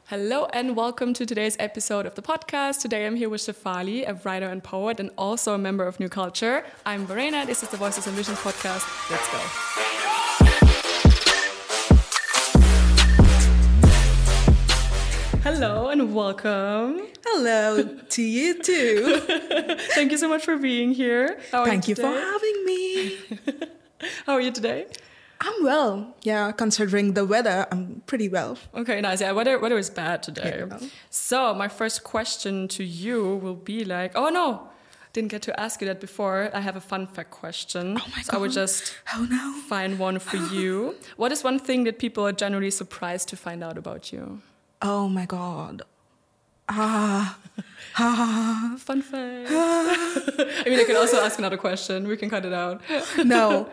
Hello and welcome to today's episode of the podcast. Today I'm here with Shefali, a writer and poet and also a member of New Culture. I'm Verena, this is the Voices and Visions podcast. Let's go. Hello and welcome. Hello to you too. Thank you so much for being here. Thank you for having me. How are you today? I'm well. Yeah, considering the weather, I'm pretty well. Okay, nice. Yeah, weather is bad today. Yeah. So my first question to you will be like, oh no, didn't get to ask you that before. I have a fun fact question. Oh my God. So I would just find one for you. What is one thing that people are generally surprised to find out about you? Oh my God. Fun fact. I mean, I can also ask another question. We can cut it out. No.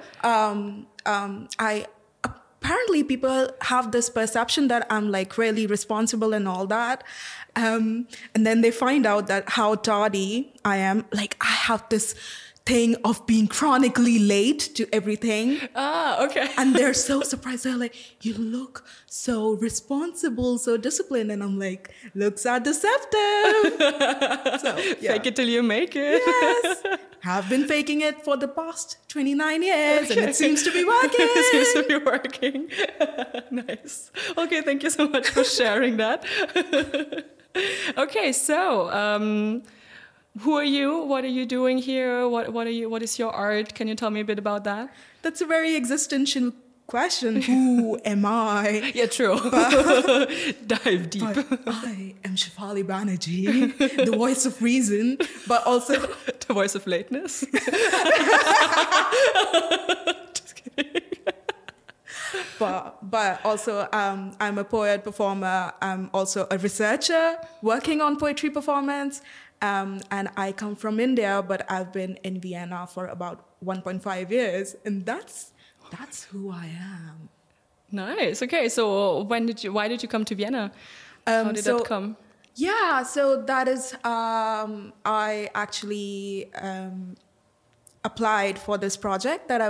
I apparently people have this perception that I'm like really responsible and all that. And then they find out that how tardy I am. Like I have this thing of being chronically late to everything. Okay. And they're so surprised. They're like, you look so responsible, so disciplined. And I'm like, looks are deceptive. So, yeah. Fake it till you make it. Yes. Have been faking it for the past 29 years and it seems to be working. It seems to be working. Nice. Okay, thank you so much for sharing that. Okay, so who are you? What are you doing here? What is your art? Can you tell me a bit about that? That's a very existential question. Who am I? Yeah, true. Dive deep. But I am Shefali Banerjee, the voice of reason, but also the voice of lateness. Just kidding. But also I'm a poet, performer. I'm also a researcher working on poetry performance. And I come from India, but I've been in Vienna for about 1.5 years. And that's who I am. Nice. Okay. So why did you come to Vienna? How did that come? Yeah. So that is, I actually applied for this project that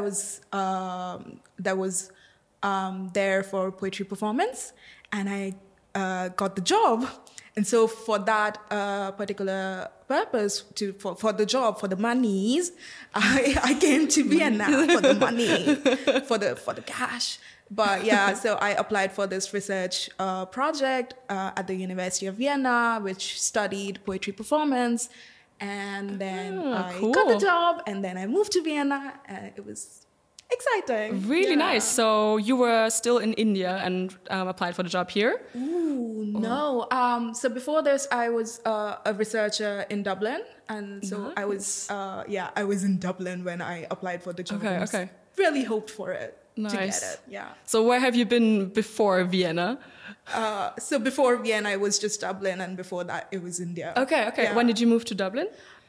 was there for poetry performance, and I got the job. And so for that particular purpose, for the job, for the monies, I came to Vienna for the money, for the cash. But yeah, so I applied for this research project at the University of Vienna, which studied poetry performance. And then I got the job, and then I moved to Vienna, and it was exciting. Really nice. So you were still in India and applied for the job here? Ooh, no. So before this, I was a researcher in Dublin. And so nice. I was in Dublin when I applied for the job. Okay. Really hoped for it to Nice. get it. Yeah. So where have you been before Vienna? So before Vienna, it was just Dublin. And before that, it was India. Okay. Yeah. When did you move to Dublin?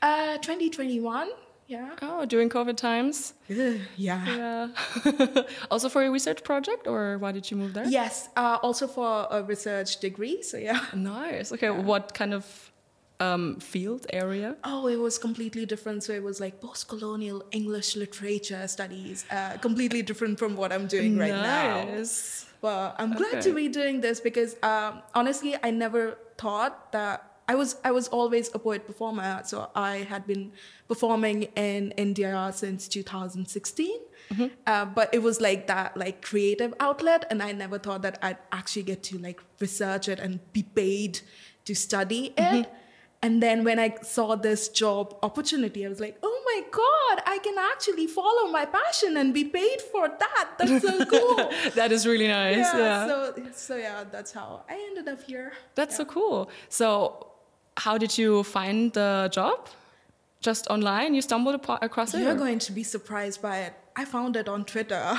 2021. Yeah. Oh, during COVID times? Yeah. Yeah. Also for a research project, or why did you move there? Yes. Also for a research degree. So yeah. Nice. Okay. Yeah. What kind of field area? Oh, it was completely different. So it was like post-colonial English literature studies. Completely different from what I'm doing right now. Nice. But I'm glad to be doing this because honestly, I never thought that I was always a poet performer. So I had been performing in India since 2016. Mm-hmm. But it was like that, like creative outlet. And I never thought that I'd actually get to like research it and be paid to study it. Mm-hmm. And then when I saw this job opportunity, I was like, oh my God, I can actually follow my passion and be paid for that. That's so cool. That is really nice. Yeah. So yeah, that's how I ended up here. That's so cool. So how did you find the job? Just online? You stumbled across it? You're going to be surprised by it. I found it on Twitter.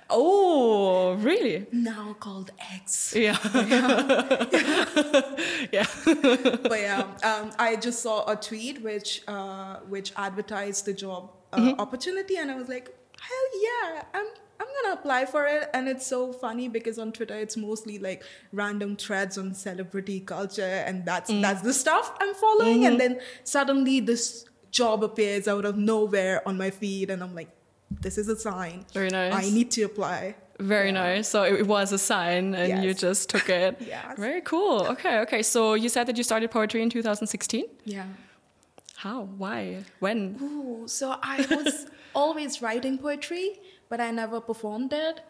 Oh, really? Now called X. Yeah. Yeah. But yeah, I just saw a tweet which advertised the job opportunity, and I was like, hell yeah, I'm gonna apply for it. And it's so funny because on Twitter it's mostly like random threads on celebrity culture, and that's the stuff I'm following. And then suddenly this job appears out of nowhere on my feed, and I'm like, this is a sign. Very nice. I need to apply. Very nice. So it was a sign and you Yes. just took it. Yes. Very cool. Okay. So you said that you started poetry in 2016? Yeah. How? Why? When? Ooh, so I was always writing poetry, but I never performed it.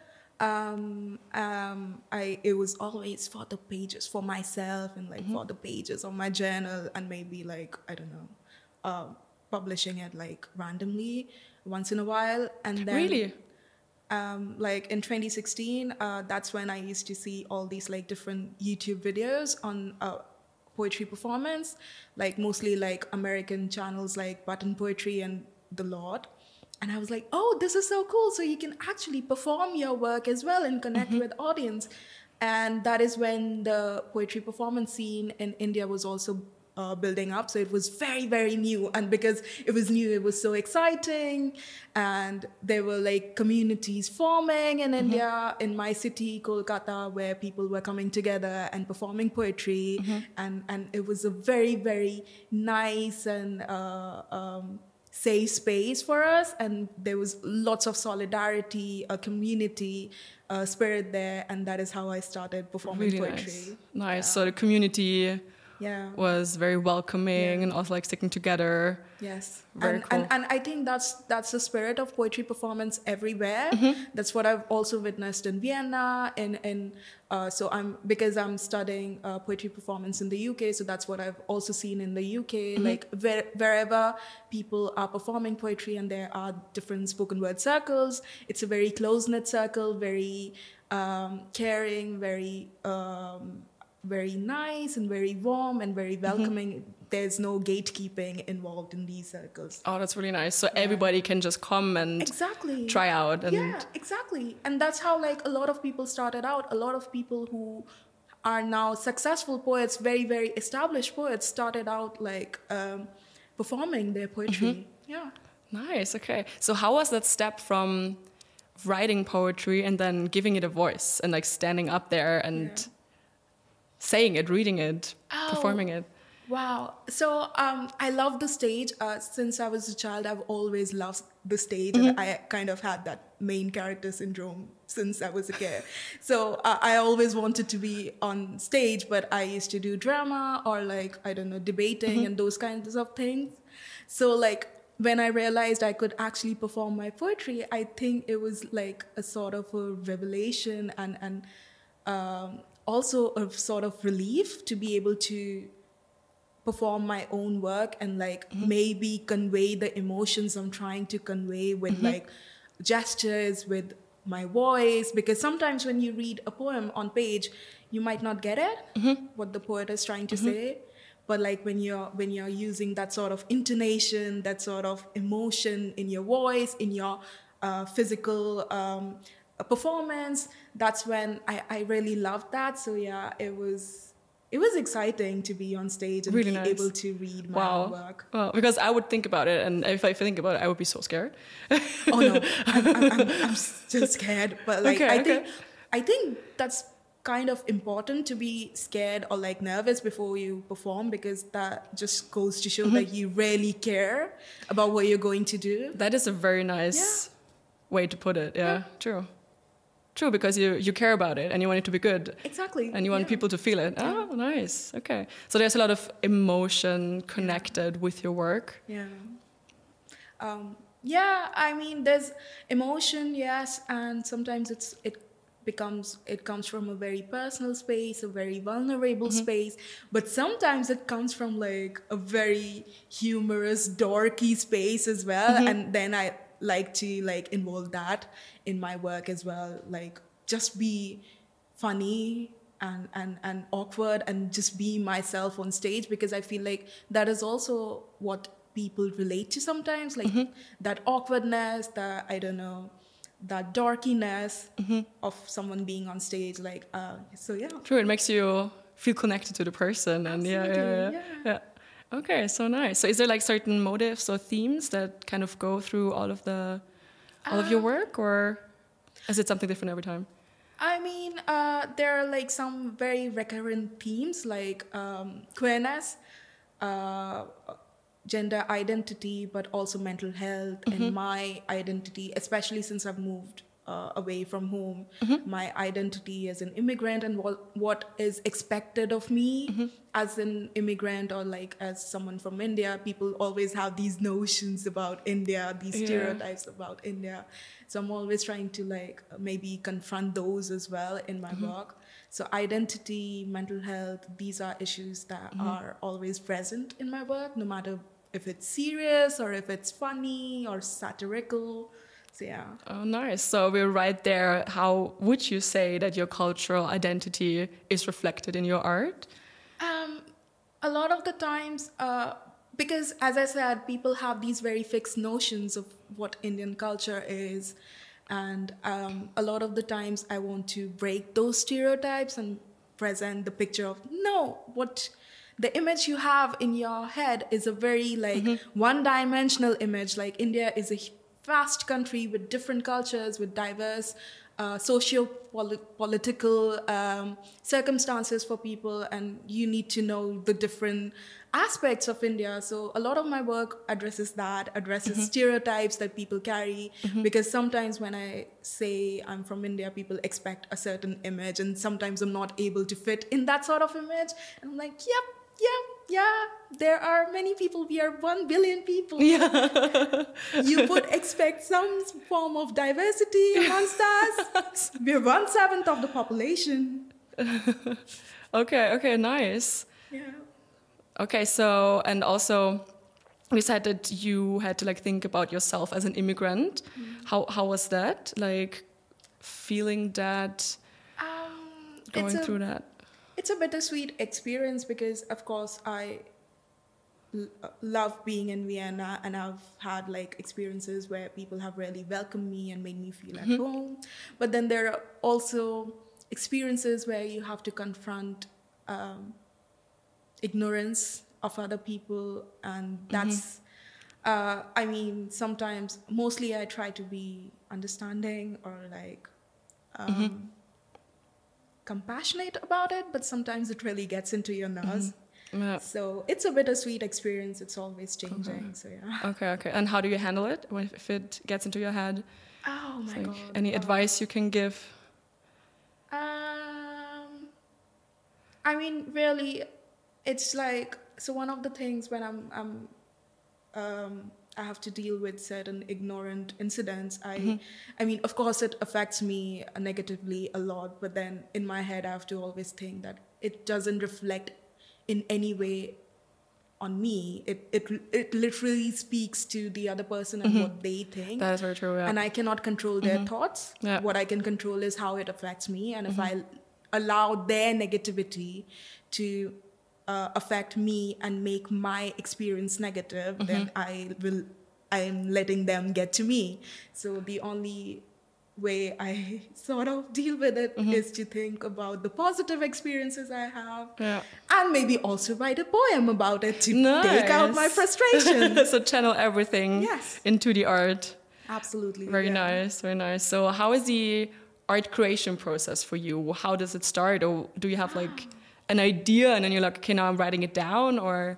It was always for the pages, for myself, and like for the pages of my journal, and maybe like I don't know, publishing it like randomly once in a while, and then Really? like in 2016, that's when I used to see all these like different YouTube videos on poetry performance, like mostly like American channels like Button Poetry and The Lord. And I was like, oh, this is so cool. So you can actually perform your work as well and connect with audience. And that is when the poetry performance scene in India was also building up. So it was very, very new. And because it was new, it was so exciting. And there were like communities forming in India, in my city, Kolkata, where people were coming together and performing poetry. And it was a very, very nice and safe space for us, and there was lots of solidarity, a community spirit there, and that is how I started performing Really poetry. Nice. Yeah. So the community Yeah. was very welcoming and also like sticking together. Yes. Very and, cool. and I think that's the spirit of poetry performance everywhere. That's what I've also witnessed in Vienna. So because I'm studying poetry performance in the UK, so that's what I've also seen in the UK. Like wherever people are performing poetry and there are different spoken word circles, it's a very close-knit circle, very caring, very nice and very warm and very welcoming. There's no gatekeeping involved in these circles. Oh, that's really nice. So everybody can just come and Exactly. try out. And Yeah, exactly. And that's how like a lot of people started out. A lot of people who are now successful poets, very, very established poets, started out like performing their poetry. Yeah. Nice. Okay. So how was that step from writing poetry and then giving it a voice and like standing up there and saying it, reading it, performing it? Wow. So I love the stage. Since I was a child, I've always loved the stage. And I kind of had that main character syndrome since I was a kid. So I always wanted to be on stage, but I used to do drama or like, I don't know, debating and those kinds of things. So like when I realized I could actually perform my poetry, I think it was like a sort of a revelation and also a sort of relief to be able to perform my own work and like maybe convey the emotions I'm trying to convey with like gestures, with my voice. Because sometimes when you read a poem on page, you might not get it, what the poet is trying to say. But like when you're using that sort of intonation, that sort of emotion in your voice, in your physical performance, that's when I really loved that. So yeah, it was exciting to be on stage and Really be nice. able to read my own work. Wow. Because I would think about it, and if I think about it, I would be so scared. Oh no, I'm still scared. But like I think that's kind of important to be scared or like nervous before you perform, because that just goes to show that you really care about what you're going to do. That is a very nice way to put it. Yeah. True, because you care about it and you want it to be good. Exactly. And you want people to feel it. Oh, nice. Okay. So there's a lot of emotion connected with your work. Yeah. I mean, there's emotion, yes, and sometimes it comes from a very personal space, a very vulnerable space, but sometimes it comes from like a very humorous, dorky space as well, and then I like to like involve that in my work as well, like just be funny and awkward and just be myself on stage, because I feel like that is also what people relate to sometimes, like that awkwardness, that I don't know, that dorkiness of someone being on stage, like so yeah. True, it makes you feel connected to the person. And yeah. Okay, so nice. So is there like certain motives or themes that kind of go through all of your work, or is it something different every time? I mean, there are like some very recurrent themes like queerness, gender identity, but also mental health and my identity, especially since I've moved away from home, my identity as an immigrant, and what is expected of me as an immigrant, or like as someone from India. People always have these notions about India, these stereotypes about India. So I'm always trying to like maybe confront those as well in my work. So identity, mental health, these are issues that are always present in my work, no matter if it's serious or if it's funny or satirical. So yeah. Oh, nice. So we're right there. How would you say that your cultural identity is reflected in your art? A lot of the times, because as I said, people have these very fixed notions of what Indian culture is. And a lot of the times I want to break those stereotypes and present the picture of, no, what the image you have in your head is a very like one-dimensional image. Like India is a vast country with different cultures, with diverse socio-political circumstances for people, and you need to know the different aspects of India. So a lot of my work addresses stereotypes that people carry, because sometimes when I say I'm from India, people expect a certain image, and sometimes I'm not able to fit in that sort of image. And I'm like, yeah, there are many people. We are 1 billion people. Yeah. You would expect some form of diversity amongst us. We're 1/7 of the population. Okay, nice. Yeah. Okay, so, and also we said that you had to like think about yourself as an immigrant. How was that? Like feeling that, going through that? It's a bittersweet experience, because of course I love being in Vienna, and I've had like experiences where people have really welcomed me and made me feel at home. But then there are also experiences where you have to confront ignorance of other people, and that's I mean, sometimes, mostly I try to be understanding or like compassionate about it, but sometimes it really gets into your nerves. Yeah. So it's a bittersweet experience. It's always changing. So yeah. Okay. And how do you handle it if it gets into your head? Oh my God. Any advice you can give? I mean, really, it's like, so one of the things when I have to deal with certain ignorant incidents. I mean, of course, it affects me negatively a lot, but then in my head, I have to always think that it doesn't reflect in any way on me. It literally speaks to the other person and what they think. That is very true, yeah. And I cannot control their thoughts. Yeah. What I can control is how it affects me. And if I allow their negativity to affect me and make my experience negative, then I'm letting them get to me. So the only way I sort of deal with it is to think about the positive experiences I have, and maybe also write a poem about it to take out my frustration. So channel everything into the art. Absolutely. Very nice. So how is the art creation process for you? How does it start? Or do you have like an idea and then you're like, okay, now I'm writing it down? Or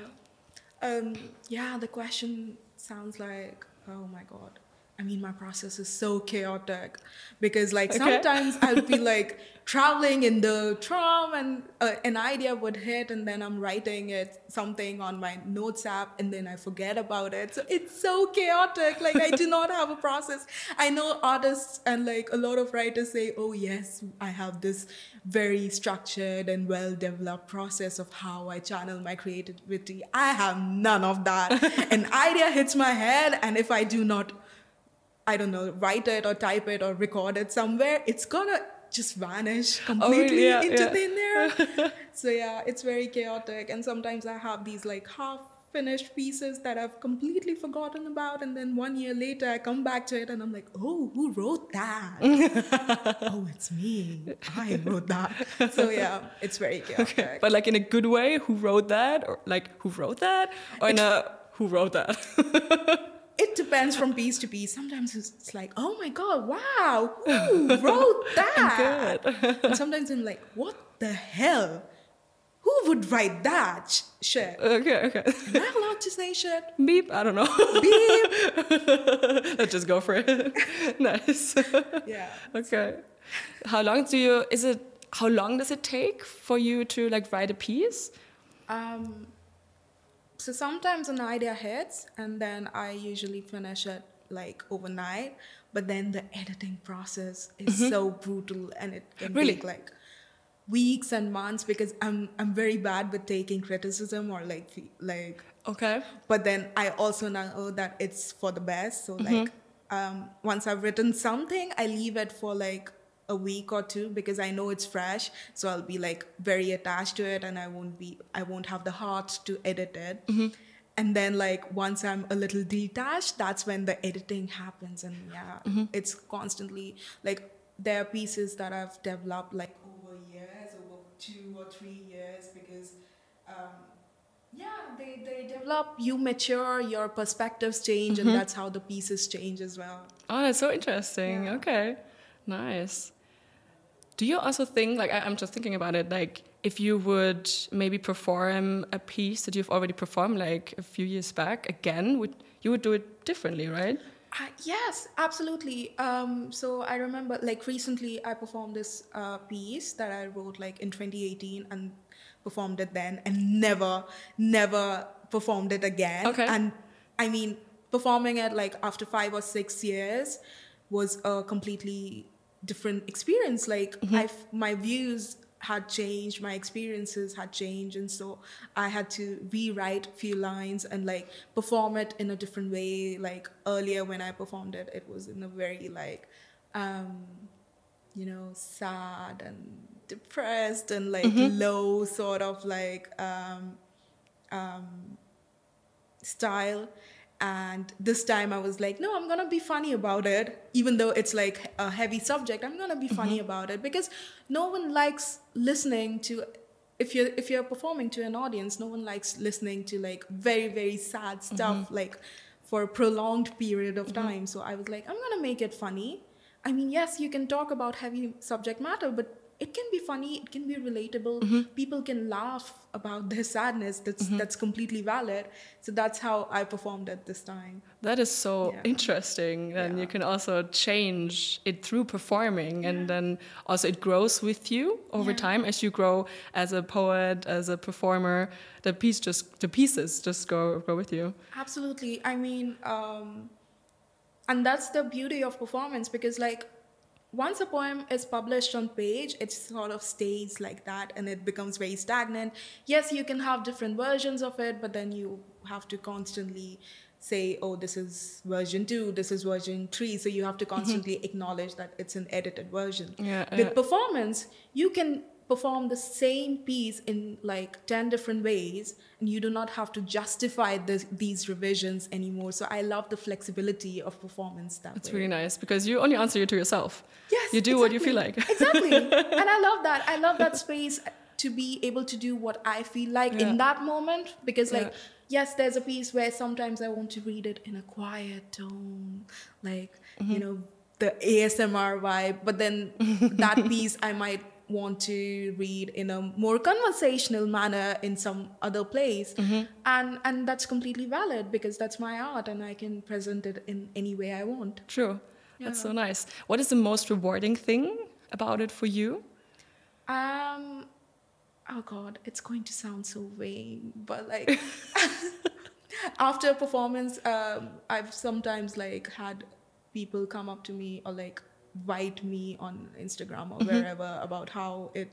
the question sounds like, oh my God. I mean, my process is so chaotic, because like sometimes I'll be like traveling in the tram and an idea would hit, and then I'm writing something on my notes app, and then I forget about it. So it's so chaotic. Like I do not have a process. I know artists and like a lot of writers say, oh yes, I have this very structured and well-developed process of how I channel my creativity. I have none of that. An idea hits my head, and if I do not, I don't know, write it or type it or record it somewhere, it's gonna just vanish completely into thin air. So yeah, it's very chaotic. And sometimes I have these like half-finished pieces that I've completely forgotten about. And then 1 year later, I come back to it and I'm like, oh, who wrote that? Oh, it's me. I wrote that. So yeah, it's very chaotic. Okay. But like in a good way, who wrote that? Or like, who wrote that? Or in a, who wrote that? It depends from piece to piece. Sometimes it's like, oh my God, wow, who wrote that? Good. And sometimes I'm like, what the hell? Who would write that shit? Okay. Am I allowed good to say shit? Beep. I don't know. Beep. Let's just go for it. Nice. Yeah. Okay. How long does it take for you to like write a piece? So sometimes an idea hits, and then I usually finish it like overnight. But then the editing process is so brutal, and it can Really? take like weeks and months, because I'm very bad with taking criticism or like. Okay. But then I also know that it's for the best. So like once I've written something, I leave it for like a week or two, because I know it's fresh. So I'll be like very attached to it, and I won't have the heart to edit it. And then like once I'm a little detached, that's when the editing happens. And it's constantly like, there are pieces that I've developed like over years, over 2 or 3 years, because they develop, you mature, your perspectives change, and that's how the pieces change as well. Oh, that's so interesting. Yeah. Okay. Nice. Do you also think, like, I'm just thinking about it, like, if you would maybe perform a piece that you've already performed like a few years back again, you would do it differently, right? Yes, absolutely. So I remember, like, recently I performed this piece that I wrote like in 2018 and performed it then, and never performed it again. Okay. And I mean, performing it like after 5 or 6 years was a completely different experience. Like, my views had changed, my experiences had changed, and so I had to rewrite a few lines and like perform it in a different way. Like, earlier when I performed it, it was in a very like sad and depressed and like low sort of like style. And this time I was like, no, I'm gonna be funny about it, even though it's like a heavy subject. I'm gonna be funny about it, because no one likes listening to, if you're performing to an audience, no one likes listening to like very, very sad stuff like for a prolonged period of time. So I was like, I'm gonna make it funny. I mean, yes, you can talk about heavy subject matter, but it can be funny, it can be relatable. People can laugh about their sadness. That's completely valid. So that's how I performed it this time. That is so interesting. And you can also change it through performing, and then also it grows with you over time as you grow as a poet, as a performer. The pieces just go with you. Absolutely. I mean, and that's the beauty of performance, because like, once a poem is published on page, it sort of stays like that, and it becomes very stagnant. Yes, you can have different versions of it, but then you have to constantly say, oh, this is version 2, this is version 3. So you have to constantly acknowledge that it's an edited version. With performance, you can perform the same piece in like 10 different ways, and you do not have to justify these revisions anymore. So I love the flexibility of performance that It's way. really nice, because you only answer it to yourself. Yes, you do what you feel like. Exactly. And I love that. I love that space to be able to do what I feel like in that moment, because like, yes, there's a piece where sometimes I want to read it in a quiet tone, like, the ASMR vibe, but then that piece I might want to read in a more conversational manner in some other place. And that's completely valid, because that's my art and I can present it in any way I want. True. That's so nice. What is the most rewarding thing about it for you? Oh God, it's going to sound so vain, but like after a performance, I've sometimes like had people come up to me or like write me on Instagram or wherever about how it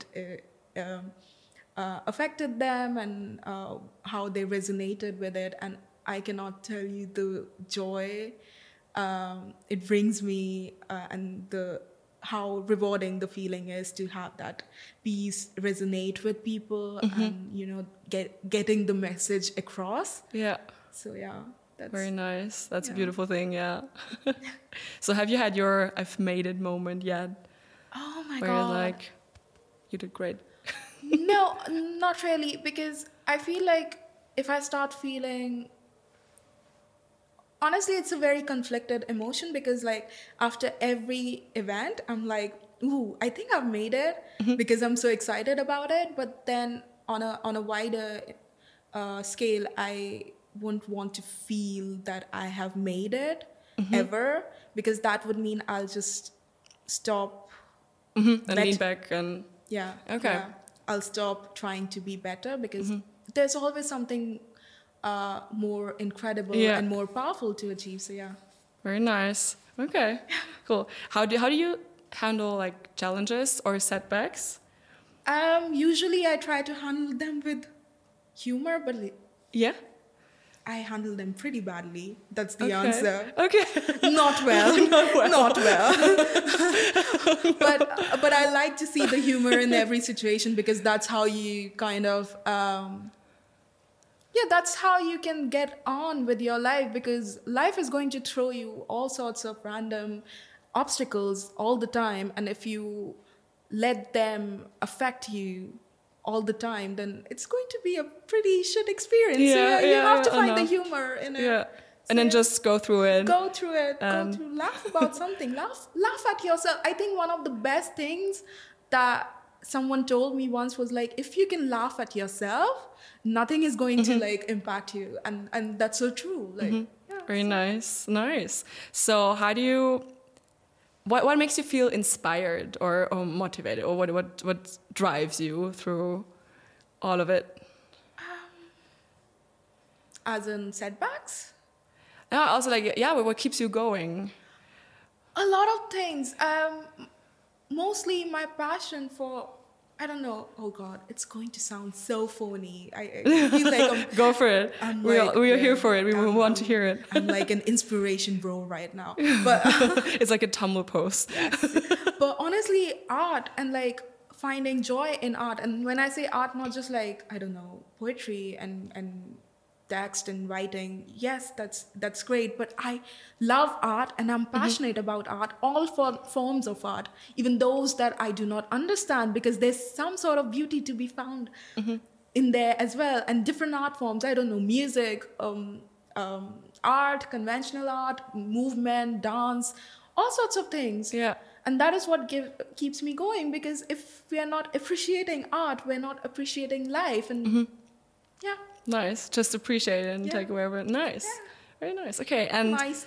affected them and how they resonated with it. And I cannot tell you the joy it brings me and how rewarding the feeling is to have that piece resonate with people and getting the message across. So that's very nice. That's a beautiful thing. So have you had your I've made it moment yet? Oh my where God, you're like, you did great? No, not really, because I feel like if I start feeling, honestly, it's a very conflicted emotion, because like after every event I'm like, ooh, I think I've made it, because I'm so excited about it. But then on a wider scale, I won't want to feel that I have made it ever, because that would mean I'll just stop And lean back and... yeah. Okay. Yeah. I'll stop trying to be better, because there's always something more incredible and more powerful to achieve. So yeah. Very nice. Okay. Cool. How do you handle like challenges or setbacks? Usually I try to handle them with humor, but Yeah. I handle them pretty badly. That's the answer. Okay. Not well. Not well. but I like to see the humor in every situation, because that's how you kind of that's how you can get on with your life, because life is going to throw you all sorts of random obstacles all the time, and if you let them affect you all the time, then it's going to be a pretty shit experience. You have to find the humor in it. Yeah. And then just go through it. Laugh about something. Laugh at yourself. I think one of the best things that someone told me once was like, if you can laugh at yourself, nothing is going to like impact you. And that's so true. Like Very nice. Nice. So how do you... What makes you feel inspired or motivated, or what drives you through all of it? As in setbacks? Yeah, also like what keeps you going? A lot of things. Mostly my passion for, I don't know. Oh God, it's going to sound so phony. I feel like go for it. We are here for it. We want to hear it. I'm like an inspiration bro right now. But it's like a Tumblr post. Yes. But honestly, art and like finding joy in art. And when I say art, not just like, I don't know, poetry and text and writing. Yes, that's great. But I love art and I'm passionate about art, all forms of art, even those that I do not understand, because there's some sort of beauty to be found in there as well. And different art forms, I don't know, music, art, conventional art, movement, dance, all sorts of things. Yeah. And that is what keeps me going, because if we are not appreciating art, we're not appreciating life. And yeah. Nice. Just appreciate it and take away of it. Nice. Yeah. Very nice. Okay. And nice.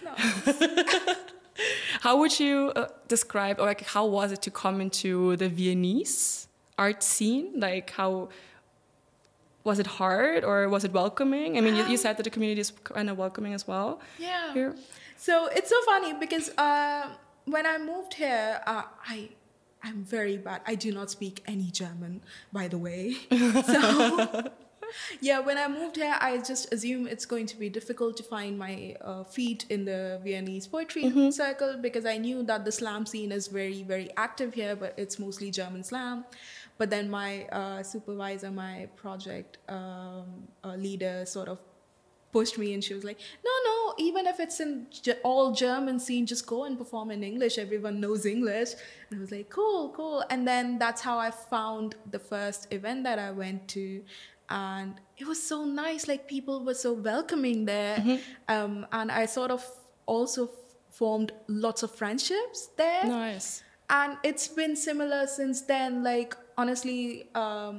how would you describe, or like, how was it to come into the Viennese art scene? Like, how was it hard, or was it welcoming? I mean, you said that the community is kind of welcoming as well. Yeah. Here. So it's so funny, because when I moved here, I'm very bad. I do not speak any German, by the way. So yeah, when I moved here, I just assume it's going to be difficult to find my feet in the Viennese poetry circle, because I knew that the slam scene is very, very active here, but it's mostly German slam. But then my supervisor, my project leader sort of pushed me, and she was like, no, even if it's in all German scene, just go and perform in English. Everyone knows English. And I was like, cool. And then that's how I found the first event that I went to. And it was so nice, like people were so welcoming there. And I sort of also formed lots of friendships there. Nice. And it's been similar since then. Like, honestly,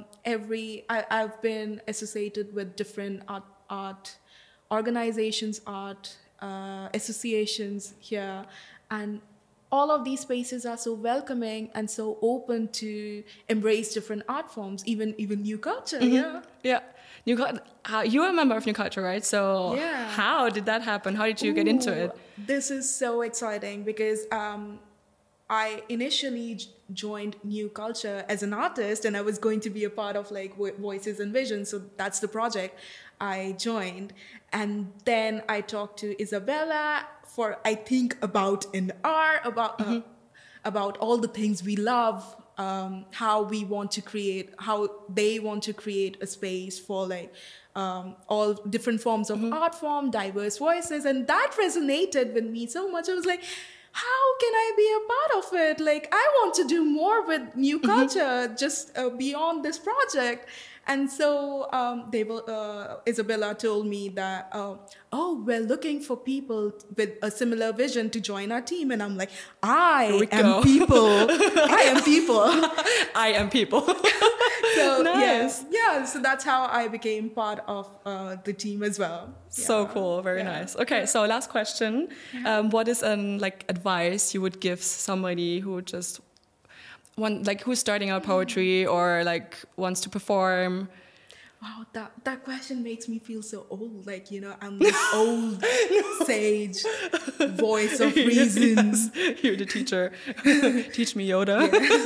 I've been associated with different art organizations, art associations here. And all of these spaces are so welcoming and so open to embrace different art forms, even new culture. Yeah. New culture. You are a member of New Culture, right? So how did that happen? How did you get into it? This is so exciting, because I initially joined New Culture as an artist, and I was going to be a part of like Voices and Visions. So that's the project I joined. And then I talked to Isabella for, I think, about an hour, about all the things we love, how we want to create, how they want to create a space for like all different forms of art form, diverse voices. And that resonated with me so much. I was like, how can I be a part of it? Like, I want to do more with New Culture, just beyond this project. And so Isabella told me that, we're looking for people with a similar vision to join our team. And I'm like, I am people. I am people. So Nice. yeah. So that's how I became part of the team as well. So Yeah. cool, very Yeah. nice. Okay, so last question: what is an like advice you would give somebody who just who's starting out poetry or like wants to perform? Wow, that question makes me feel so old. Like, I'm this old sage voice of reason. Yes, you're the teacher. Teach me, Yoda.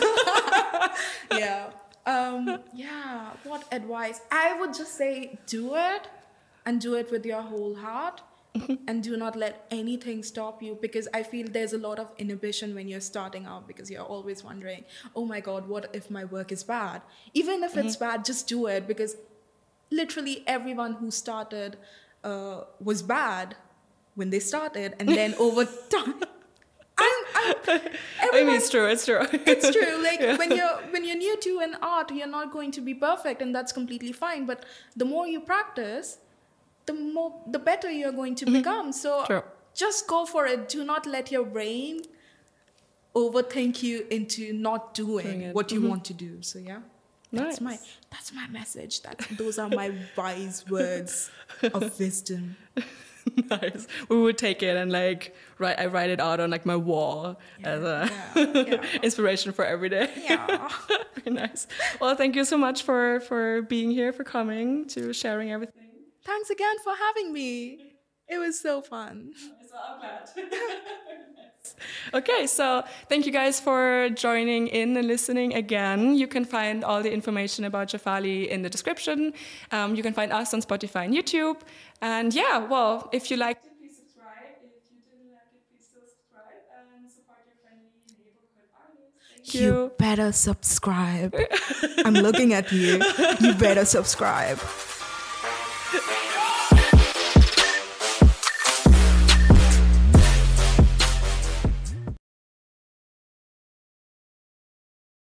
Yeah. Yeah. What advice? I would just say do it, and do it with your whole heart. And do not let anything stop you, because I feel there's a lot of inhibition when you're starting out, because you're always wondering, oh my God, what if my work is bad? Even if it's bad, just do it, because literally everyone who started was bad when they started, and then over time, I mean, it's true. It's true. it's true. Like when you're new to an art, you're not going to be perfect, and that's completely fine. But the more you practice, the better you're going to become. So True. just go for it. Do not let your brain overthink you into not doing what you want to do. So yeah. That's my message. Those are my wise words of wisdom. Nice. We would take it and like I write it out on like my wall as a inspiration for every day. Yeah. Very nice. Well, thank you so much for being here, for coming, to sharing everything. Thanks again for having me. It was so fun. So I'm glad. Okay, so thank you guys for joining in and listening again. You can find all the information about Shefali in the description. You can find us on Spotify and YouTube. And yeah, well, if you liked it, please subscribe. If you didn't like it, please still subscribe and support your friendly neighborhood artists. Thank you. You better subscribe. I'm looking at you. You better subscribe.